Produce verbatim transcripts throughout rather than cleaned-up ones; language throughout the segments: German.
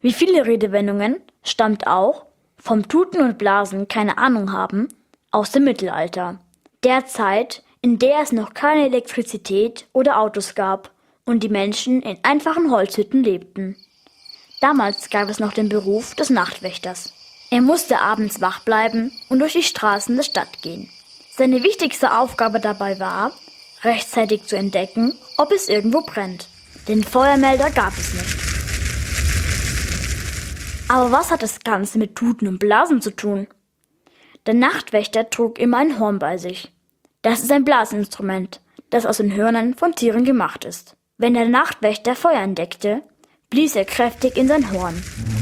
Wie viele Redewendungen stammt auch vom Tuten und Blasen keine Ahnung haben aus dem Mittelalter. Der Zeit, in der es noch keine Elektrizität oder Autos gab und die Menschen in einfachen Holzhütten lebten. Damals gab es noch den Beruf des Nachtwächters. Er musste abends wach bleiben und durch die Straßen der Stadt gehen. Seine wichtigste Aufgabe dabei war, rechtzeitig zu entdecken, ob es irgendwo brennt. Den Feuermelder gab es nicht. Aber was hat das Ganze mit Tuten und Blasen zu tun? Der Nachtwächter trug immer ein Horn bei sich. Das ist ein Blasinstrument, das aus den Hörnern von Tieren gemacht ist. Wenn der Nachtwächter Feuer entdeckte, blies er kräftig in sein Horn.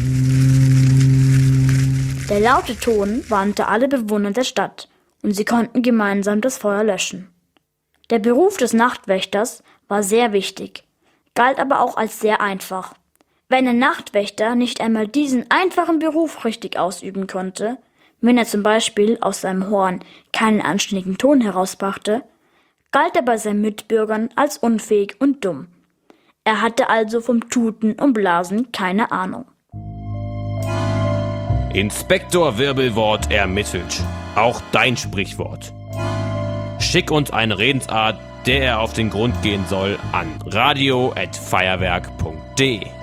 Der laute Ton warnte alle Bewohner der Stadt und sie konnten gemeinsam das Feuer löschen. Der Beruf des Nachtwächters war sehr wichtig, galt aber auch als sehr einfach. Wenn ein Nachtwächter nicht einmal diesen einfachen Beruf richtig ausüben konnte, wenn er zum Beispiel aus seinem Horn keinen anständigen Ton herausbrachte, galt er bei seinen Mitbürgern als unfähig und dumm. Er hatte also vom Tuten und Blasen keine Ahnung. Inspektor Wirbelwort ermittelt. Auch dein Sprichwort. Schick uns eine Redensart, der er auf den Grund gehen soll, an radio at feuerwerk punkt de.